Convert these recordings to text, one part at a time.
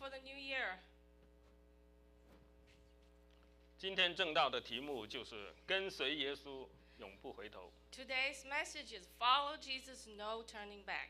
for the new year. 今天正道的题目就是跟随耶稣，永不回头。 Today's message is follow Jesus, no turning back.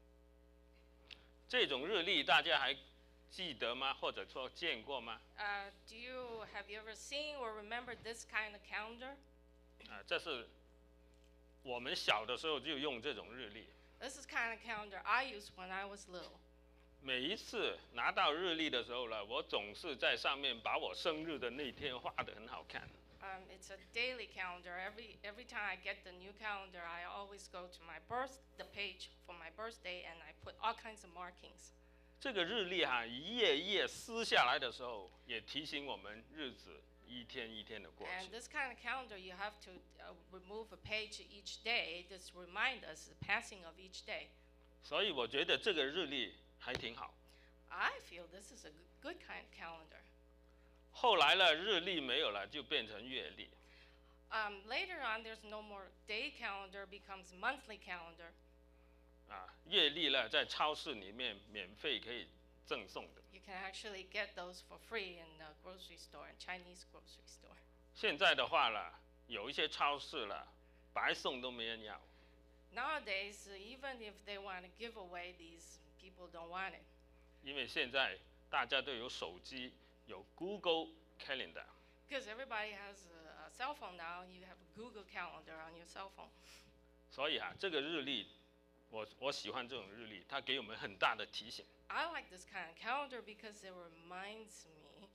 这种日历大家还记得吗？或者说见过吗？ Have you ever seen or remembered this kind of calendar? 这是我们小的时候就用这种日历。 This is kind of calendar I used when I was little. 每一次拿到日历的时候呢，我总是在上面把我生日的那天画得很好看。 It's a daily calendar. Every time I get the new calendar, I always go to the page for my birthday, and I put all kinds of markings. 这个日历一页一页撕下来的时候，也提醒我们日子一天一天的过 And 去。 this kind of calendar, you have to remove a page each day. Just remind us the passing of each day. 所以我觉得这个日历还挺好。 I feel this is a good kind of calendar. 后来呢，日历没有了，就变成月历。 Later on, there's no more day calendar, becomes monthly calendar. 月历呢，在超市里面免费可以赠送的。 You can actually get those for free in the grocery store, in Chinese grocery store. 现在的话呢，有一些超市了，白送都没人要。 Nowadays, even if they want to give away these, people don't want it. 因为现在大家都有手机，有 Google Calendar。 Because everybody has a cell phone now, you have a Google Calendar on your cell phone. 所以这个日历，我喜欢这种日历，它给我们很大的提醒。 I like this kind of calendar because it reminds me,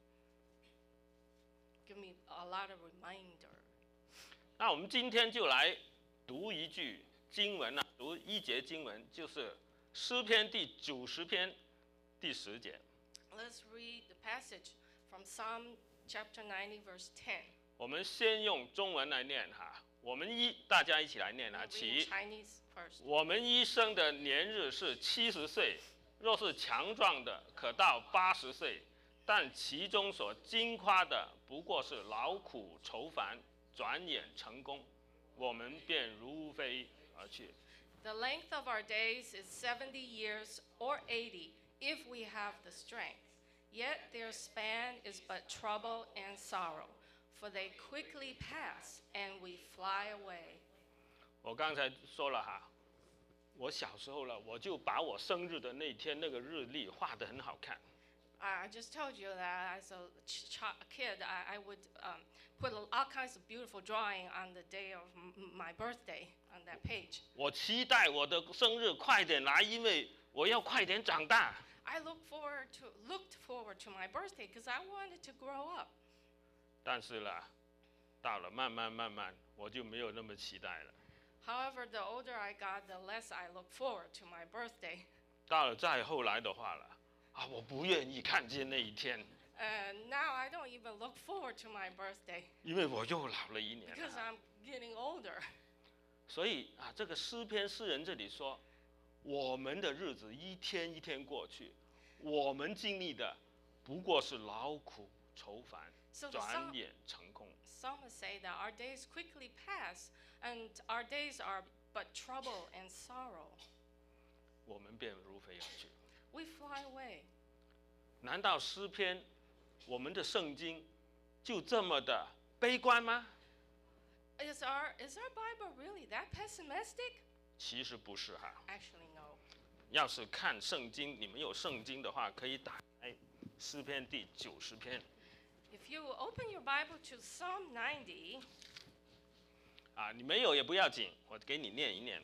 give me a lot of reminder. 那我们今天就来读一句经文读一节经文，就是诗篇第90篇第10节。 Let's read the passage from Psalm chapter 90, verse 10. 我们先用中文来念大家一起来念 We'll read 起。 Chinese first. 我们一生的年日是70岁，若是强壮的，可到80岁，但其中所经夸的，不过是劳苦愁烦，转眼成功，我们便如飞而去。 The length of our days is 70 years or 80, if we have the strength. Yet their span is but trouble and sorrow, for they quickly pass, and we fly away. 我刚才说了我小时候我就把我生日的那天那个日历画得很好看。 I just told you that as a kid, I would put all kinds of beautiful drawing on the day of my birthday on that page. 我期待我的生日快点来，因为我要快点长大。 I looked forward to my birthday because I wanted to grow up. 但是到了慢慢，我就没有那么期待了。 However, the older I got, the less I look forward to my birthday. 到了再后来的话我不愿意看见那一天， Now I don't even look forward to my birthday 因为我又老了一年 because I'm getting older. 所以这个诗篇诗人这里说，我们的日子一天一天过去，我们经历的不过是劳苦愁烦， So the 转眼成空。 Psalmists say that our days quickly pass, and our days are but trouble and sorrow. 我们便如飞而去。 We fly away. 难道诗篇，我们的圣经就这么的悲观吗？ Is our Bible really that pessimistic? 其实不是 Actually, no. 要是看圣经，你们有圣经的话，可以打开诗篇第90篇。 If you open your Bible to Psalm 90, 你没有也不要紧，我给你念一念。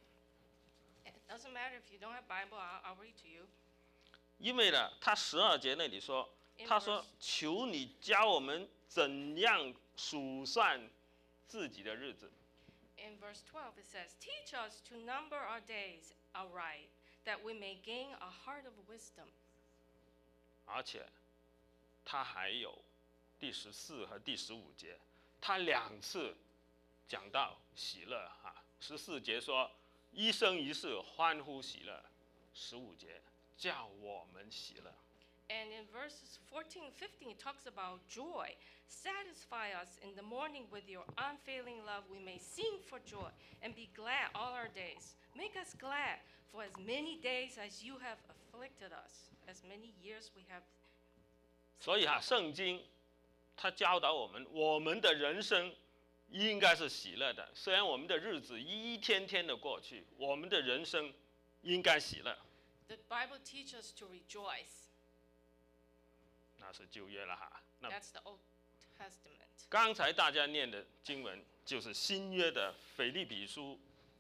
it doesn't matter if you don't have Bible, I'll read to you. 因为他12节那里说，他说：“求你教我们怎样数算自己的日子。” In verse 12, it says, Teach us to number our days aright, that we may gain a heart of wisdom. 而且他还有第14和第15节，他2次讲到喜乐14节说一生一世欢呼喜乐，15节叫我们喜乐。 And in verses 14 and 15, it talks about joy. Satisfy us in the morning with your unfailing love. We may sing for joy and be glad all our days. Make us glad for as many days as you have afflicted us. as many years we have. 所以圣经它教导我们，我们的人生应该是喜乐的。虽然我们的日子一天天的过去，我们的人生应该喜乐。 The Bible teaches us to rejoice. 那是旧约了哈。那 That's the Old Testament. 刚才大家念的经文就是新约的腓立比书，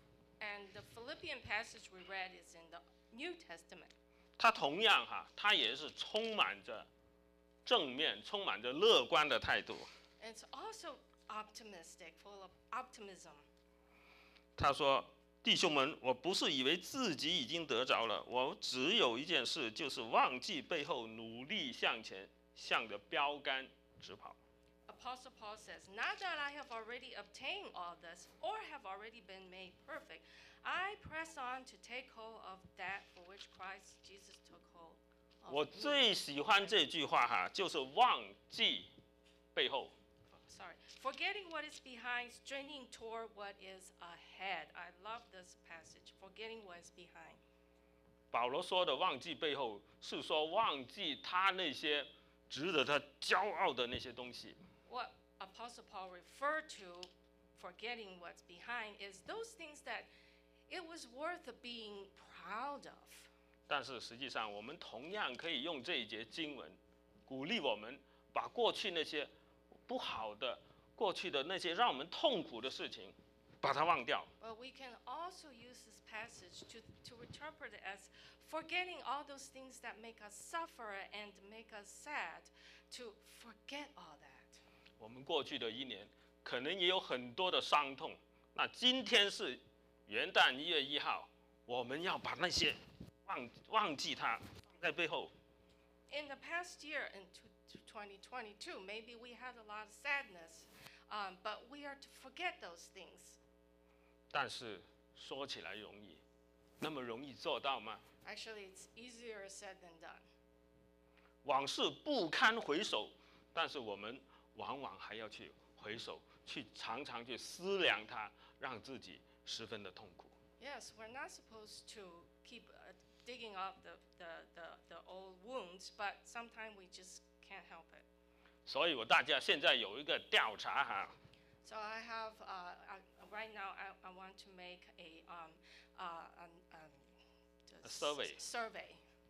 And the Philippian passage we read is in the New Testament. 它同样它也是充满着正面、充满着乐观的态度。 And it's also optimistic, full of optimism. 他说：“弟兄们，我不是以为自己已经得着了，我只有一件事，就是忘记背后，努力向前，向着标杆直跑。” Apostle Paul says, "Not that I have already obtained all this or have already been made perfect. I press on to take hold of that for which Christ Jesus took hold of 我 me." 最喜欢这句话就是忘记背后。 Sorry. Forgetting what is behind, straining toward what is ahead. I love this passage. Forgetting what is behind. 保罗说的忘记背后，是说忘记他那些值得他骄傲的那些东西。 What Apostle Paul referred to, forgetting what's behind, is those things that it was worth being proud of. 但是实际上，我们同样可以用这一节经文，鼓励我们把过去那些不好的、过去的那些让我们痛苦的事情，把它忘掉。 But we can also use this passage to interpret it as forgetting all those things that make us suffer and make us sad, to forget all that. 我们过去的一年可能也有很多的伤痛，那今天是元旦1月1号，我们要把那些忘记它，放在背后。 In the past year, in 2022, maybe we had a lot of sadness, but we are to forget those things. 但是说起来容易，那么容易做到吗？ Actually, it's easier said than done. 往事不堪回首，但是我们往往还要去回首，去常常去思量它，让自己十分的痛苦。 Yes, we're not supposed to keep digging up the old wounds, but sometimes we just can't help it. 所以大家现在有一个调查 So I have right now. I want to make a survey.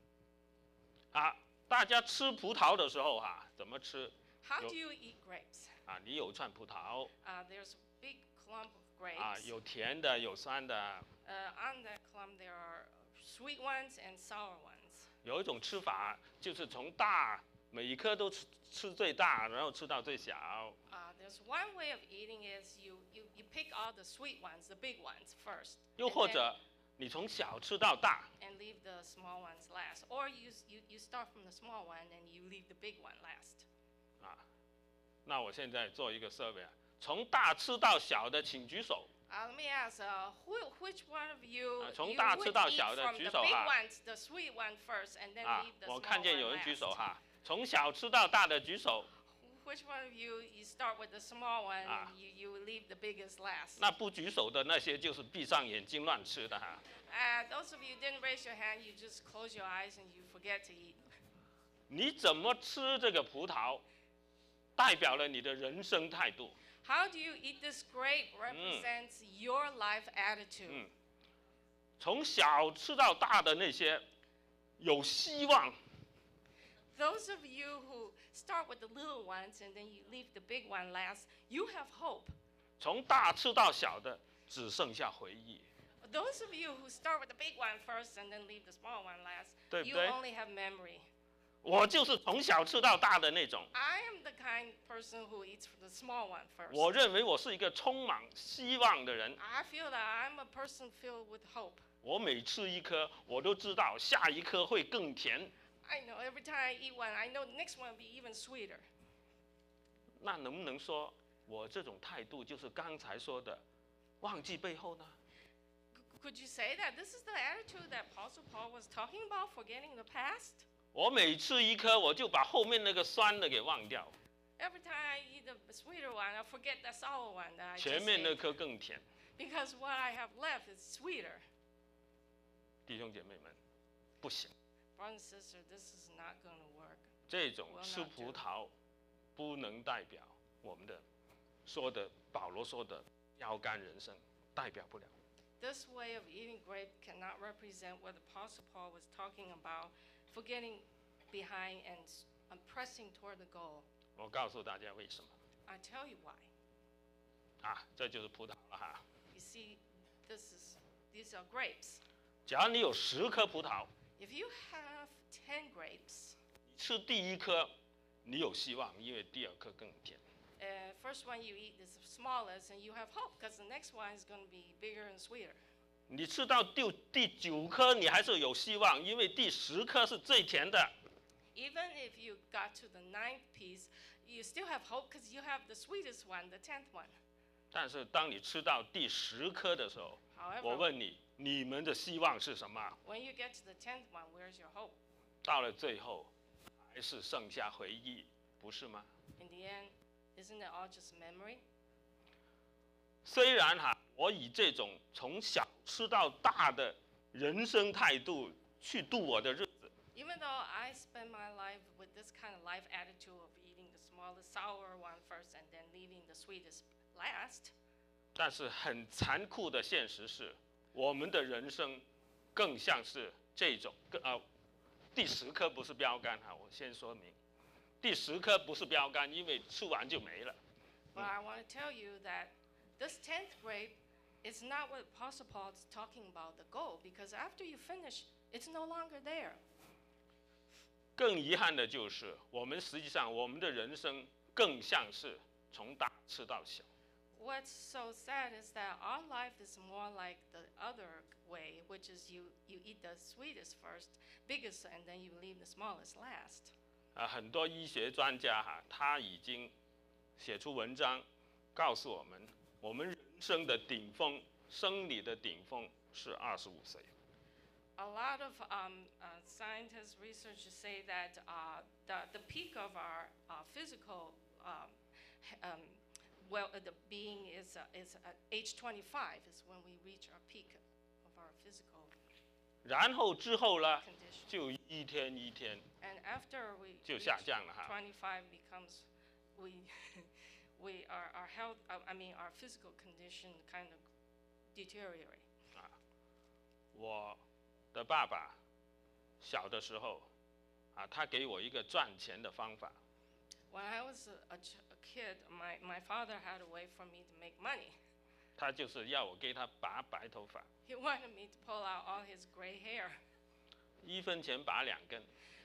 大家吃葡萄的时候怎么吃？ How do you eat grapes? 你有串葡萄 There's a big clump of grapes. 有甜的，有酸的。 On that clump there are sweet ones and sour ones. 有一种吃法就是从每一颗都吃最大，然后吃到最小。 There's one way of eating is you pick all the sweet ones, the big ones first. 又或者你从小吃到大。 And leave the small ones last. Or you start from the small one and you leave the big one last. 那我现在做一个survey，从大吃到小的请举手。 Let me ask, which one of you, 从 you 大 would 吃到 eat 小的 from 举 the 手 big 哈。 ones, the sweet one first, and then leave the 我 small 看见 one 有人举 last? 手从小吃到大的举手。 Which one of you start with the small one and you leave the biggest last? 那不举手的那些就是闭上眼睛乱吃的 Those of you who didn't raise your hand, you just close your eyes and you forget to eat. 你怎么吃这个葡萄，代表了你的人生态度。 How do you eat this grape represents your life attitude. 从小吃到大的那些有希望。 Those of you who start with the little ones and then you leave the big one last, you have hope. 从大吃到小的只剩下回忆。 Those of you who start with the big one first and then leave the small one last, 对不 you 对？ only have memory. 我就是从小吃到大的那种。 I am the kind person who eats the small one first. 我认为我是一个充满希望的人。 I feel that I'm a person filled with hope. 我每吃一颗，我都知道下一颗会更甜。 I know every time I eat one, I know the next one will be even sweeter. 那能不能说我这种态度就是刚才说的忘记背后呢？ Could you say that this is the attitude that Apostle Paul was talking about, forgetting the past? 我每吃一颗，我就把后面那个酸的给忘掉， Every time I eat the sweeter one, I forget the sour one that I 前 just 面那 ate. 颗更甜。 Because what I have left is sweeter. 弟兄姐妹们，不行， brothers and sisters, this is not going to work. 这种 Will 吃 not 葡 do. 萄不能代表我们的保罗说的标杆人生，代表不了。 This way of eating grape cannot represent what the Apostle Paul was talking about, forgetting behind and pressing toward the goal. 我告诉大家为什么 I tell you why. 啊，这就是葡萄了哈。 You see, these are grapes. 假如你有10颗葡萄， If you have 10 grapes, 你吃第一颗，你有希望，因为第2颗更甜。 first one you eat is the smallest, and you have hope because the next one is going to be bigger and sweeter. 你吃到第9颗，你还是有希望，因为第10颗是最甜的。 Even if you got to the 9th piece, you still have hope because you have the sweetest one, the 10th one. 但是当你吃到第10颗的时候， However, 我问你，你们的希望是什么？ when you get to the 10th one, where's your hope? 到了最后，还是剩下回忆，不是吗？ In the end, isn't it all just memory? 虽然哈，我以这种从小吃到大的人生态度去度我的日子， Even though I spend my life with this kind of life attitude of eating the smallest sour one first and then leaving the sweetest last, 但是很残酷的现实是，我们的人生更像是这种第10颗不是标杆哈，我先说明，第10颗不是标杆，因为吃完就没了。 but I want to tell you that this 10th grape is not what Apostle Paul is talking about, the goal, because after you finish, it's no longer there. 更遗憾的就是，我们实际上我们的人生更像是从大吃到小。 What's so sad is that our life is more like the other way, which is you eat the sweetest first, biggest, and then you leave the smallest last. 很多医学专家哈，他已经写出文章，告诉我们，我们人生的顶峰，生理的顶峰是25岁。 A lot of scientists, researchers say that the peak of our physical the being is at age 25 is when we reach our peak of our physical 然后之后呢， condition. 就一天一天 And after we 就 reach 下降了哈。 25 becomes our health, our physical condition kind of deteriorate. 我的爸爸小的时候，他给我一个赚钱的方法。 When I was a kid, my father had a way for me to make money. 他就是要我给他拔白头发， He wanted me to pull out all his gray hair. 1分钱拔2根。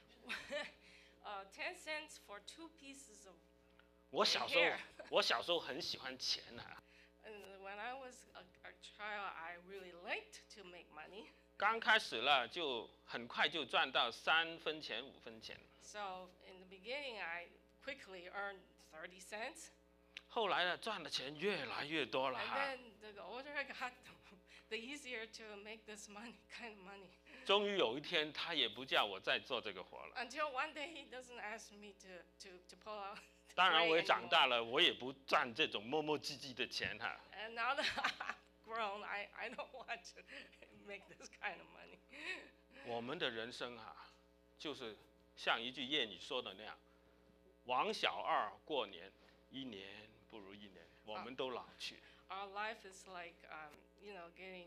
10 cents for 2 pieces of 我小时 hair. 候，我小时候很喜欢钱啊。 And when I was a child, I really liked to make money. 刚开始了，就很快就赚到3分钱、5分钱。 So in the beginning, I quickly earned 30 cents. 后来呢，赚的钱越来越多了 And 哈。 then the older I got, the easier to make this money, kind of money. 终于有一天，他也不叫我再做这个活了。 Until one day he doesn't ask me to pull out. 当然，我也 gray 长 anymore. 大了，我也不赚这种磨磨唧唧的钱哈。 And now that I've grown, I don't want to make this kind of money. 我们的人生哈，就是像一句谚语说的那样，王小二过年，一年不如一年，我们都老去。 Our life is like, getting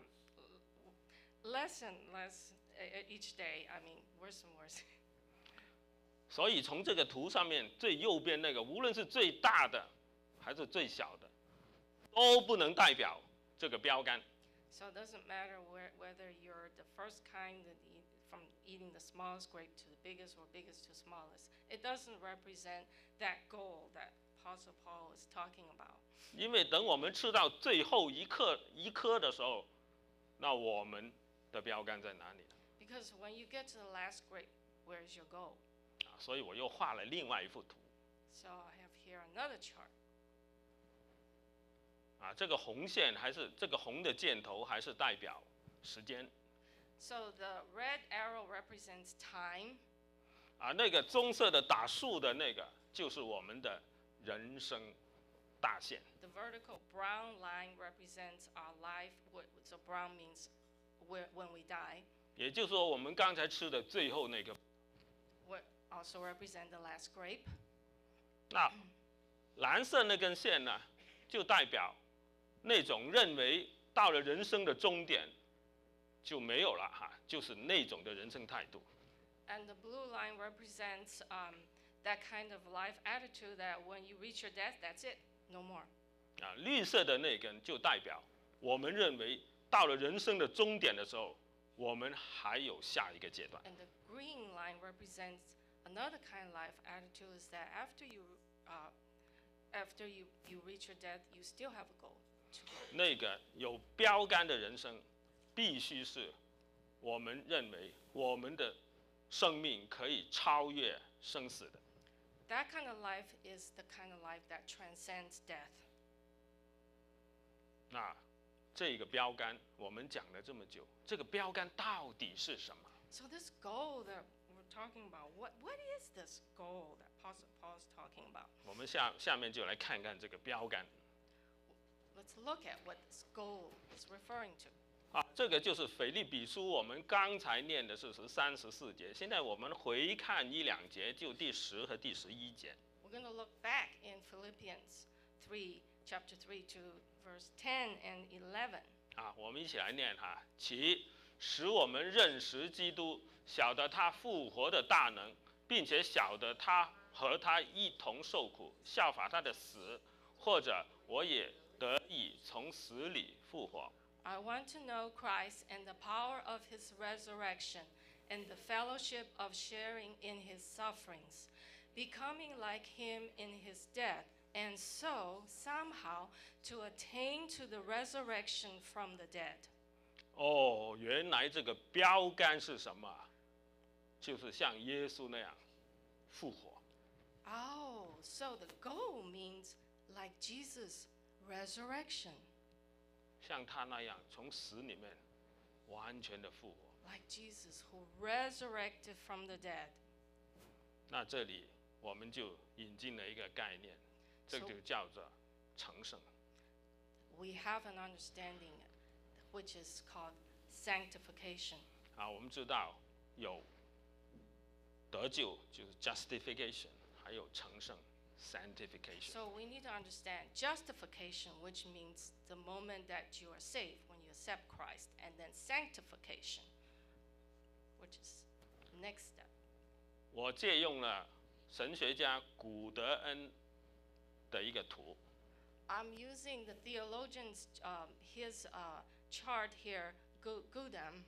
less and less each day. Worse and worse. 所以从这个图上面最右边那个，无论是最大的还是最小的，都不能代表这个标杆。 So it doesn't matter whether you're the first kind that from eating the smallest grape to the biggest or biggest to smallest. It doesn't represent that goal that Apostle Paul is talking about. 因为等我们吃到最后一颗的时候，那我们的标杆在哪里？ Because when you get to the last grape, where's your goal? 所以我又画了另外一幅图。 So I have here another chart. 这个红线还是这个红的箭头，还是代表时间。 So the red arrow represents time. 那个棕色的打竖的那个，就是我们的人生大线。 The vertical brown line represents our life. So brown means when we die. 也就是说，我们刚才吃的最后那个， what also represent the last grape. 那蓝色那根线呢，就代表那种认为到了人生的终点就没有了哈，就是那种的人生态度。 And the blue line represents that kind of life attitude that when you reach your death, that's it, no more. 啊，绿色的那根就代表我们认为到了人生的终点的时候，我们还有下一个阶段。 And the green line represents another kind of life attitude is that after you reach your death, you still have a goal to go. 那个有标杆的人生，必须是我们认为我们的生命可以超越生死的。 That kind of life is the kind of life that transcends death. 那这个标杆我们讲了这么久，这个标杆到底是什么？ So this goal that we're talking about, what is this goal that Apostle Paul is talking about? 我们下面就来看看这个标杆。 Let's look at what this goal is referring to. 啊，这个就是腓立比书，我们刚才念的是13、14节，现在我们回看一两节，就第10和第11节。 We're going to look back in Philippians 3, chapter 3 to verse 10 and 11. 啊，我们一起来念哈。其使我们认识基督，晓得他复活的大能，并且晓得他和他一同受苦，效法他的死，或者我也得以从死里复活。 I want to know Christ and the power of his resurrection and the fellowship of sharing in his sufferings, becoming like him in his death, and so somehow to attain to the resurrection from the dead. 哦，原来这个标杆是什么？就是像耶稣那样复活。 Oh, so the goal means like Jesus' resurrection, 像他那样从死里面完全的复活。 like Jesus who resurrected from the dead. 那这里我们就引进了一个概念，这就叫做成圣。 We have an understanding which is called sanctification. 啊，我们知道有得救就是 justification， 还有成圣 sanctification。 So we need to understand justification, which means the moment that you are saved, when you accept Christ, and then sanctification, which is the next step. 我借用了神学家古德恩的一个图， I'm using the theologian's his chart here, Gudam,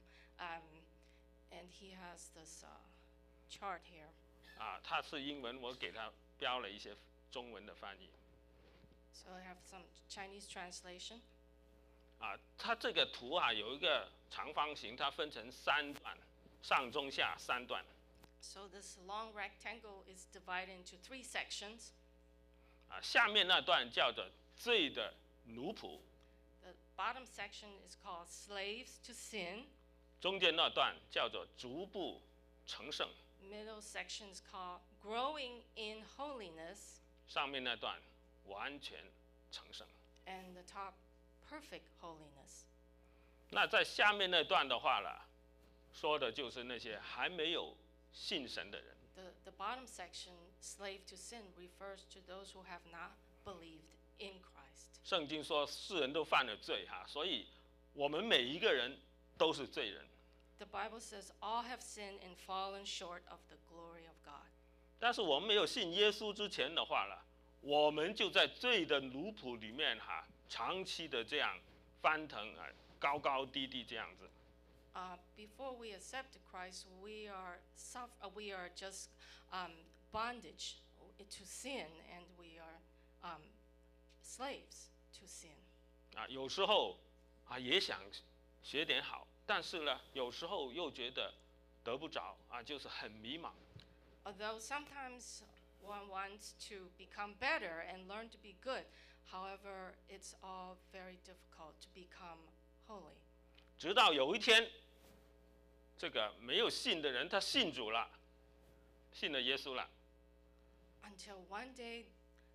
and he has this chart here. 啊，它是英文，我给它标了一些中文的翻译。 So I have some Chinese translation. 啊，它这个图啊有一个长方形，它分成3段，上中下3段。 So this long rectangle is divided into 3 sections. 啊，下面那段叫做罪的奴仆， The bottom section is called slaves to sin. 中间那段叫做逐步成圣， Middle section is called growing in holiness. 上面那段完全成圣。 And the top, perfect holiness. 那在下面那段的话了，说的就是那些还没有信神的人。 The bottom section, slave to sin, refers to those who have not believed in Christ. 圣经说世人都犯了罪哈，所以我们每一个人都是罪人。 The Bible says all have sinned and fallen short of the glory of God. 但是我们没有信耶稣之前的话了，我们就在罪的奴仆里面哈，长期的这样翻腾啊，高高低低这样子。 Before we accepted Christ, we are just bondage to sin, and we are slaves to sin. 啊，有时候啊也想学点好，但是呢，有时候又觉得得不着啊，就是很迷茫。 Although sometimes one wants to become better and learn to be good, however, it's all very difficult to become holy. 直到有一天，这个没有信的人他信主了，信了耶稣了， Until one day,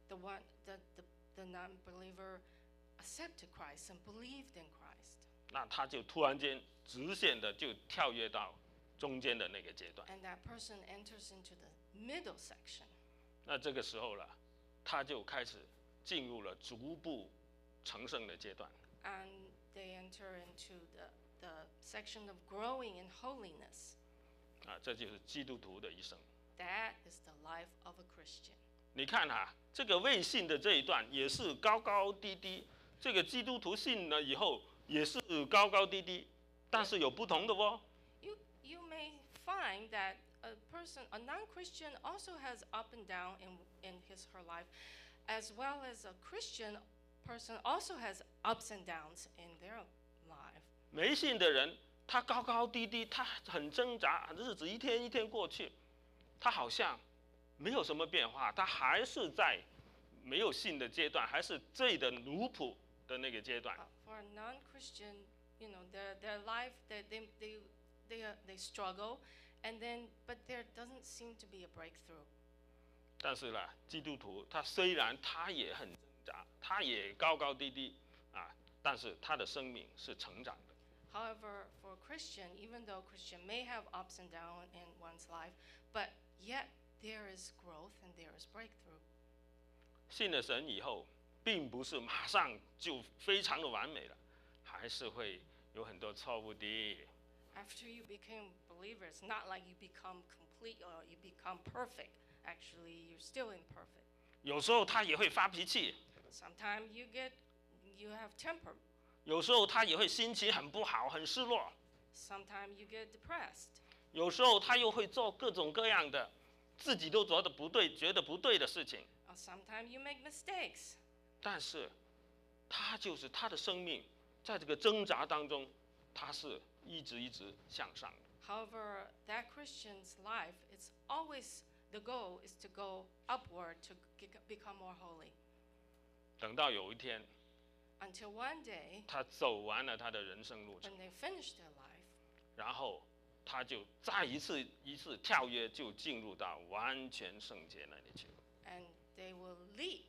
the non-believer accepted Christ and believed in Christ. 那他就突然间直线的就跳跃到中间的那个阶段。 And that person enters into the middle section. 那这个时候了，他就开始进入了逐步成圣的阶段。 And they enter into the section of growing in holiness. 这就是基督徒的一生。 That is the life of a Christian. 你看这个未信的这一段也是高高低低，这个基督徒信了以后也是高高低低，但是有不同的哦。 You may find that a non-Christian also has up and down in his her life, as well as a Christian person also has ups and downs in their life. 没信的人，他高高低低，他很挣扎，日子一天一天过去，他好像没有什么变化，他还是在没有信的阶段，还是罪的奴仆的那个阶段。 For a non-Christian, their life, they struggle, but there doesn't seem to be a breakthrough. 但是呢，基督徒他虽然他也很挣扎，他也高高低低但是他的生命是成长的。 However, for a Christian, even though a Christian may have ups and downs in one's life, but yet there is growth and there is breakthrough. 信了神以后，并不是马上就非常的完美了，还是会有很多错误的。 After you become believers, not like you become complete or you become perfect. Actually, you're still imperfect. 有时候他也会发脾气。 Sometimes you have temper. 有时候他也会心情很不好，很失落。 Sometimes you get depressed. 有时候他又会做各种各样的自己都觉得不对、觉得不对的事情。 Sometimes you make mistakes. 但是，他就是他的生命，在这个挣扎当中，他是一直向上的。 However, that Christian's life, it's always the goal is to go upward to become more holy. 等到有一天， Until one day, 他走完了他的人生路程， when they finish their life, 然后他就再一次跳跃，就进入到完全圣洁那里去。 and they will leap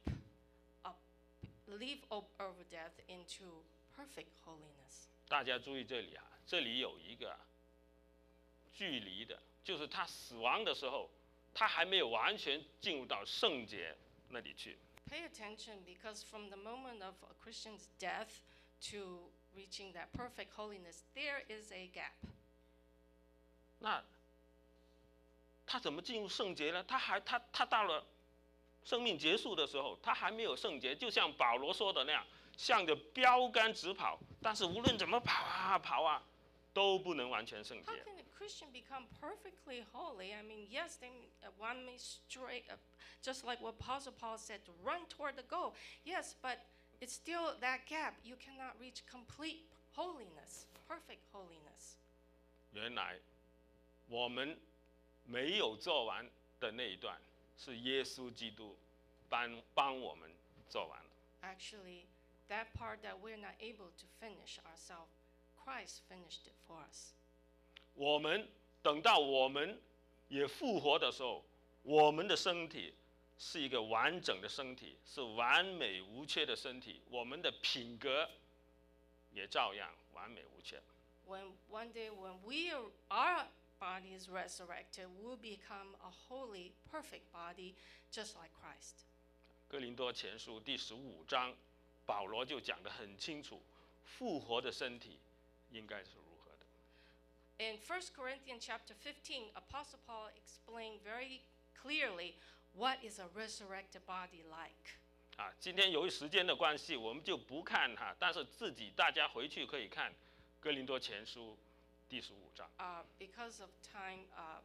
over death into perfect holiness. 大家注意这里这里有一个距离的，就是他死亡的时候，他还没有完全进入到圣洁那里去。 Pay attention, because from the moment of a Christian's death to reaching that perfect holiness, there is a gap. 那他怎么进入圣洁呢？他到了生命结束的时候，他还没有圣洁，就像保罗说的那样，向着标杆直跑，但是无论怎么跑都不能完全圣洁。 How can a Christian become perfectly holy? I mean, yes, one may stray, just like what Apostle Paul said, to run toward the goal. Yes, but it's still that gap. You cannot reach complete holiness, perfect holiness. 原来我们没有做完的那一段，是耶稣基督帮我们做完了。 Actually, that part that we're not able to finish ourselves, Christ finished it for us. 我们等到我们也复活的时候，我们的身体是一个完整的身体，是完美无缺的身体，我们的品格也照样完美无缺。 When one day when our body is resurrected, we'll become a holy, perfect body, just like Christ. 哥林多前书第15章，保罗就讲得很清楚，复活的身体应该是如何的。 In 1 Corinthians chapter 15, Apostle Paul explained very clearly what is a resurrected body like. 今天由于时间的关系，我们就不看但是大家回去可以看哥林多前书第15章。 Because of time,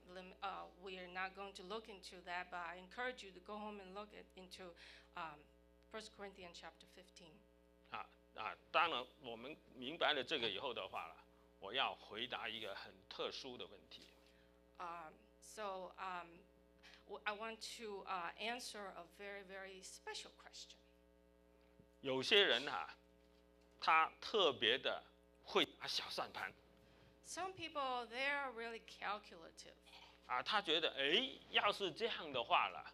we are not going to look into that, but I encourage you to go home and look into 1 Corinthians chapter 15. 当然我们明白了这个以后的话了，我要回答一个很特殊的问题。 So I want to answer a very, very special question. 有些人他特别的会打小算盘。 Some people, they're really calculative. 他觉得要是这样的话了，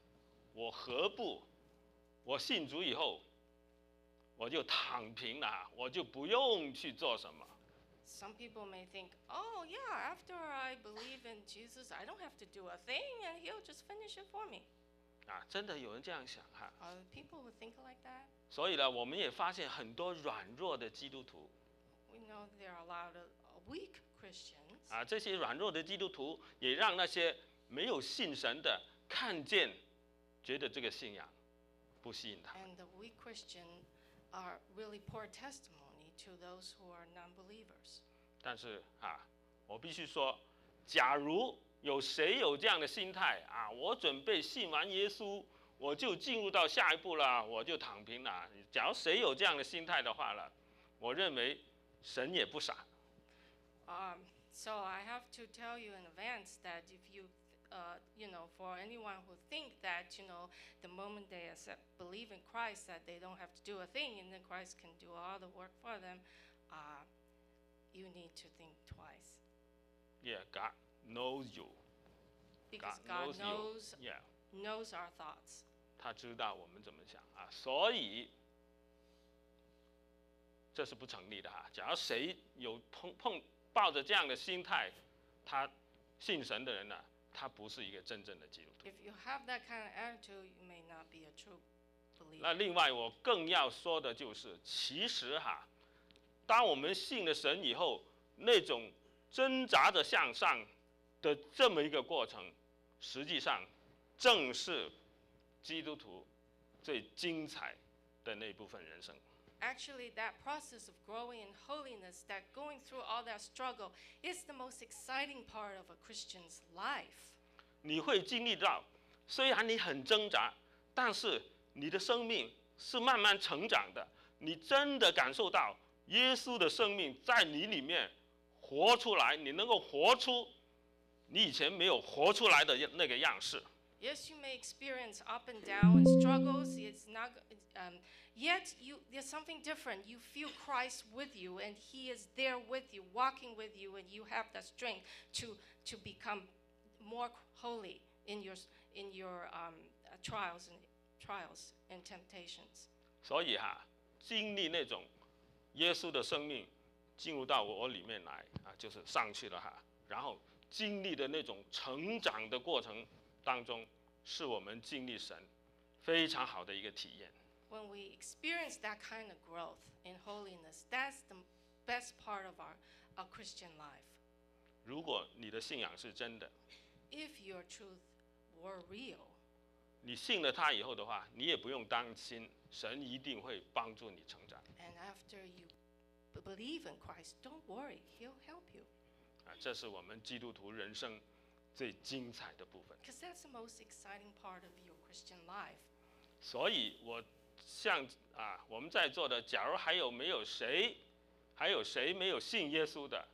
我信主以后，我就躺平了，我就不用去做什么， Some people may think, oh, yeah, after I believe in Jesus, I don't have to do a thing and he'll just finish it for me. 真的有人这样想哈。 Are there people who think like that? 所以呢，我们也发现很多软弱的基督徒。 We know there are a lot of weak Christians. 这些软弱的基督徒也让那些没有信神的看见，觉得这个信仰不吸引他。 And the weak Christian are really poor testimony to those who are non-believers. 但是我必须说，假如有谁有这样的心态我准备信完耶稣，我就进入到下一步了，我就躺平了。假如谁有这样的心态的话了，我认为神也不傻。 So I have to tell you in advance that if you, for anyone who think that, the moment they believe in Christ, that they don't have to do a thing and then Christ can do all the work for them, you need to think twice. Yeah, God knows you. Because God knows, Yeah. knows our thoughts. 他知道我们怎么想所以这是不成立的假如谁有抱着这样的心态，他信神的人呢，他不是一个真正的基督徒。 If you have that kind of attitude, you may not be a true believer. 那另外我更要说的就是，其实当我们信了神以后，那种挣扎着向上的这么一个过程，实际上正是基督徒最精彩的那部分人生。 Actually, that process of growing in holiness, that going through all that struggle, is the most exciting part of a Christian's life. 你会经历到，虽然你很挣扎，但是你的生命是慢慢成长的。你真的感受到耶稣的生命在你里面活出来，你能够活出你以前没有活出来的那个样式。 Yes, you may experience up and down and struggles. It's not, yet there's something different. You feel Christ with you, and He is there with you, walking with you, and you have the strength to become more holy in your trials and temptations. 所以经历那种耶稣的生命进入到我里面来就是上去了然后经历的那种成长的过程当中，是我们经历神非常好的一个体验。 When we experience that kind of growth in holiness, that's the best part of our Christian life. 如果你的信仰是真的， If your truth were real, 你信了他以后的话，你也不用担心，神一定会帮助你成长。 and after you believe in Christ, don't worry, He'll help you. 这是我们基督徒人生最精彩的部分。 Because that's the most exciting part of your Christian life. 所以我像我们在座的，假如还有谁没有信耶稣的，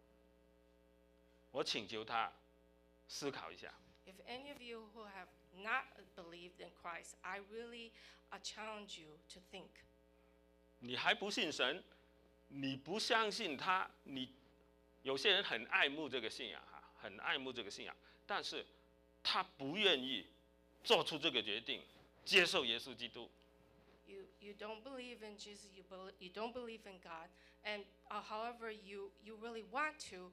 我请求他思考一下。 If any of you who have not believed in Christ, I really challenge you to think. 你还不信神，你不相信他，有些人很爱慕这个信仰很爱慕这个信仰，但是他不愿意做出这个决定，接受耶稣基督。 You don't believe in Jesus, you don't believe in God, and however you really want to,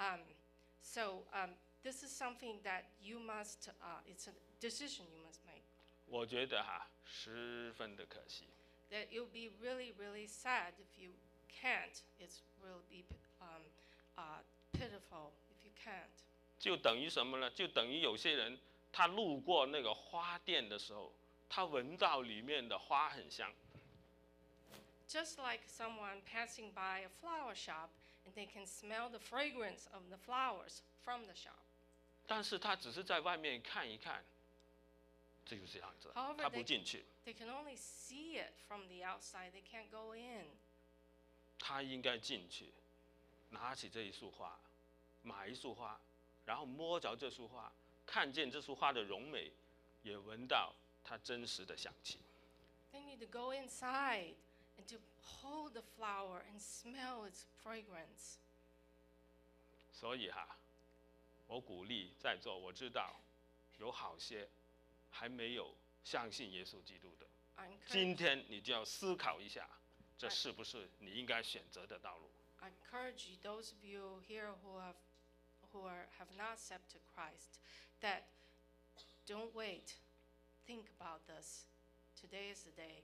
this is something that you must, it's a decision you must make. 我觉得十分的可惜。 That it would be really, really sad if you can't. It's will be pitiful if you can't. 就等于什么呢？就等于有些人他路过那个花店的时候，他闻到里面的花很香。 Just like someone passing by a flower shop and they can smell the fragrance of the flowers from the shop. 但是他只是在外面看一看，这就是这样子， However, 他不进去。 They can only see it from the outside. They can't go in. 他应该进去，拿起这一束花，买一束花，然后摸着这束花，看见这束花的荣美，也闻到它真实的香气。 They need to go inside and to hold the flower and smell its fragrance. 所以我鼓励在座，我知道有好些还没有相信耶稣基督的， I 今 encourage, 天你就要思考一下，这是不是你应该选择的道路？ I encourage you, those of you here have not accepted Christ, that don't wait. Think about this. Today is the day.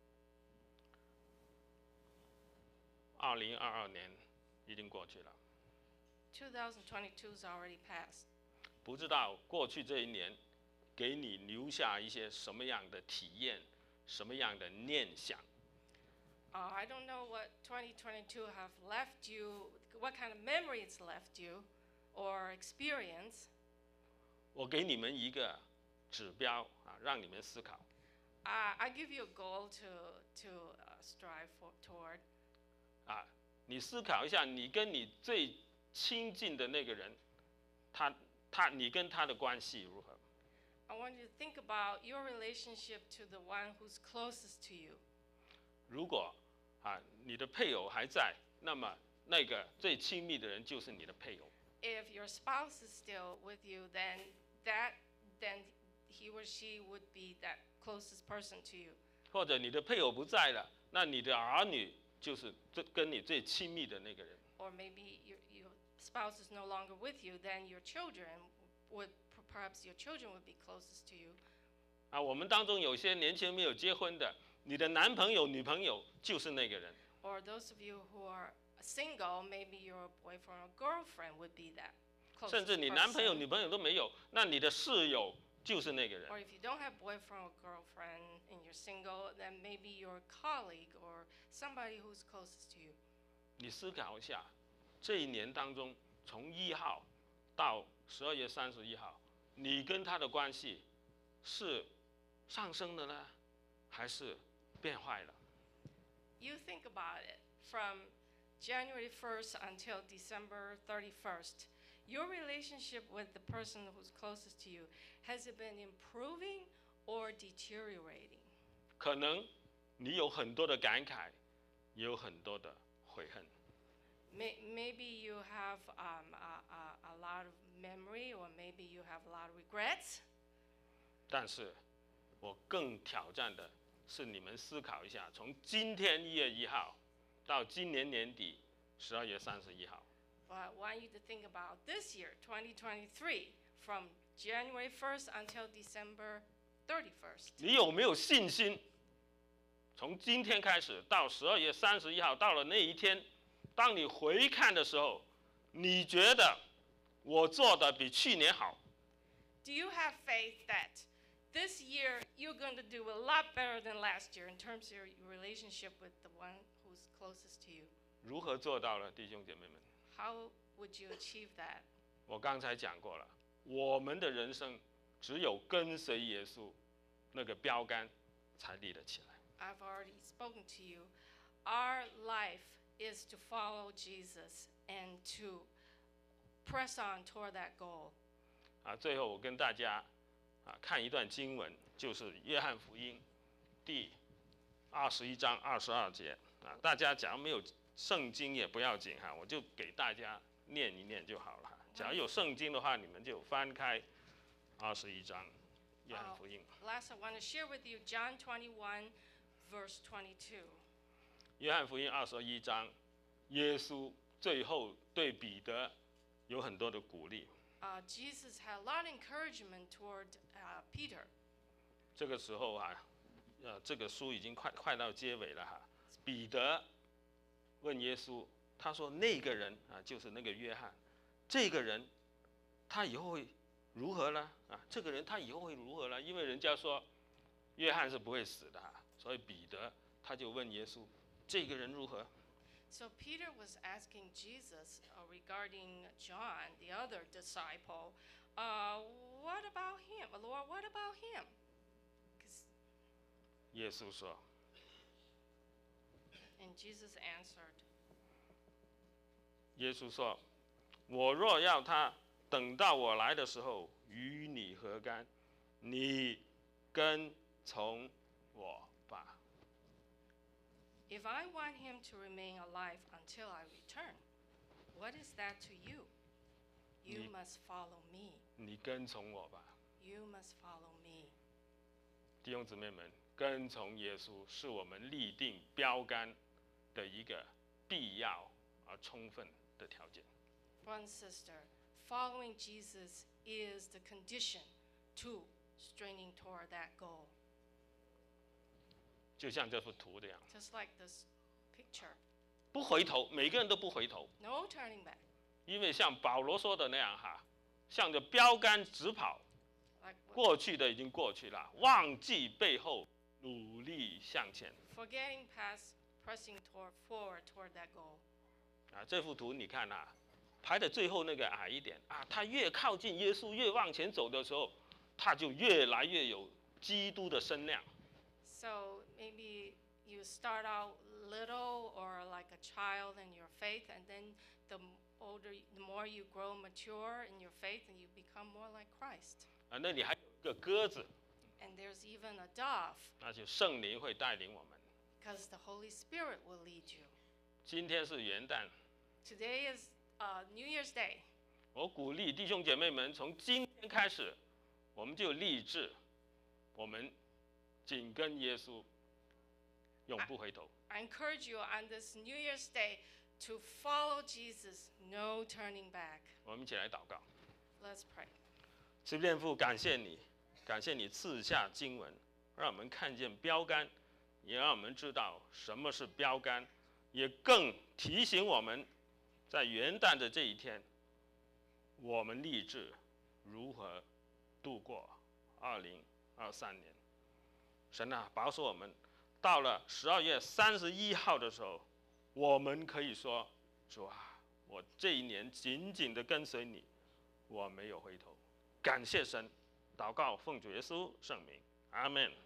2022年已经过去了， 2022 is already passed. 不知道过去这一年给你留下一些什么样的体验，什么样的念想？ I don't know what 2022 have left you, what kind of memories left you, or experience. 我给你们一个指标啊，让你们思考。 I give you a goal to strive toward. 啊，你思考一下，你跟你最亲近的那个人，你跟他的关系如何？ I want you to think about your relationship to the one who's closest to you. 如果你的配偶还在，那么那个最亲密的人就是你的配偶。 If your spouse is still with you, then he or she would be that closest person to you. 或者你的配偶不在了，那你的儿女就是跟你最亲密的那个人。 Or maybe your spouse is no longer with you, then your children perhaps your children would be closest to you. 我们当中有些年轻人没有结婚的，你的男朋友、女朋友就是那个人。 Or those of you who are single, maybe your boyfriend or girlfriend would be that closest 甚至你男朋友、 person. 女朋友都没有，那你的室友就是那个人。 Or if you don't have boyfriend or girlfriend and you're single, then maybe your colleague or somebody who's closest to you. 你思考一下，这一年当中，从1号到12月31号，你跟他的关系是上升的呢，还是变坏了？ You think about it. From January 1st until December 31st, your relationship with the person who's closest to you, has it been improving or deteriorating? 可能你有很多的感慨，也有很多的悔恨。 Maybe you have a lot of memory, or maybe you have a lot of regrets. 但是，我更挑战的是你们思考一下，从今天1月1号到今年年底12月31号， But I want you to think about this year, 2023, from January 1st until December 31st. 你有没有信心？从今天开始到12月31号，到了那一天，当你回看的时候，你觉得我做的比去年好？ Do you have faith that this year you're going to do a lot better than last year in terms of your relationship with the one who's closest to you? 如何做到了，弟兄姐妹们？ How would you achieve that? 我刚才讲过了，我们的人生只有跟随耶稣那个标杆才立得起来。 I've already spoken to you. Our life is to follow Jesus and to press on toward that goal. 最后我跟大家看一段经文，就是约翰福音第21章22节大家假如没有圣经也不要紧我就给大家念一念就好了假如有圣经的话，你们就翻开21章约翰福音。 Last, I want to share with you John 21, verse 22. 约翰福音21章，耶稣最后对彼得有很多的鼓励。 Jesus had a lot of encouragement toward Peter. 这个时候这个书已经快到结尾了彼得问耶稣，他说那个人就是那个约翰，这个人他以后会如何呢？这个人他以后会如何呢？因为人家说约翰是不会死的所以彼得他就问耶稣，这个人如何？ So Peter was asking Jesus regarding John, the other disciple, what about him? Lord, what about him? 耶稣说， And Jesus answered, 耶稣说，我若要他等到我来的时候与你何干？你跟从我吧。 If I want him to remain alive until I return, what is that to you? You must follow me. 你跟从我吧， You must follow me. 弟兄姊妹们，跟从耶稣是我们立定标杆的一个必要充分的条件。 Brother and sister, following Jesus is the condition to straining toward that goal. 就像这幅图这样， Just like this picture, 不回头，每个人都不回头， no turning back. 因为像保罗说的那样向着标杆直跑， Like 过去的已经过去了，忘记背后，努力向前。 forgetting past, pressing forward toward that goal. 这幅图你看排的最后那个矮一点他越靠近耶稣，越往前走的时候，他就越来越有基督的身量。 So maybe you start out little or like a child in your faith, and then the more you grow mature in your faith, and you become more like Christ. 那里还有一个鸽子， And there's even a dove, 那就圣灵会带领我们。 because the Holy Spirit will lead you. 今天是元旦， Today is New Year's Day. 我鼓励弟兄姐妹们，从今天开始，我们就立志，我们紧跟耶稣，永不回头。 I encourage you on this New Year's Day to follow Jesus, no turning back. 我们一起来祷告。 Let's pray. 慈天父，感谢你，感谢你赐下经文，让我们看见标杆，也让我们知道什么是标杆，也更提醒我们，在元旦的这一天，我们立志如何度过2023年。神保守我们，到了12月31号的时候，我们可以说：主我这一年紧紧地跟随你，我没有回头。感谢神，祷告奉主耶稣圣名，阿门。